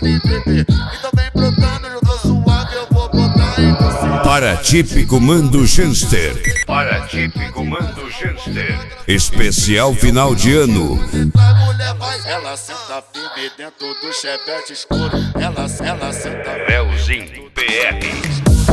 me beber. Então vem brotando, eu tô suave, eu vou botar em você. Paratípico Mando Genster. Paratípico Mando Genster. Especial final de ano. Ela senta firme dentro do chevette escuro. Ela senta Leozinho PR.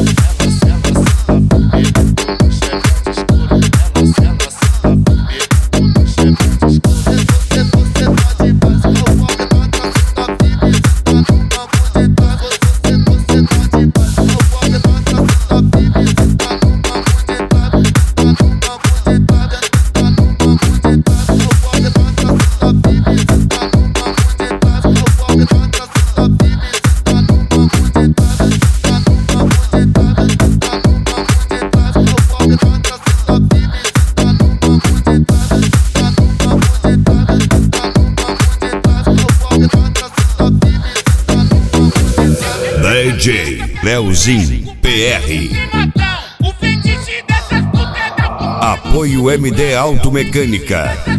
DJ Leozinho PR. Apoio MD Automecânica.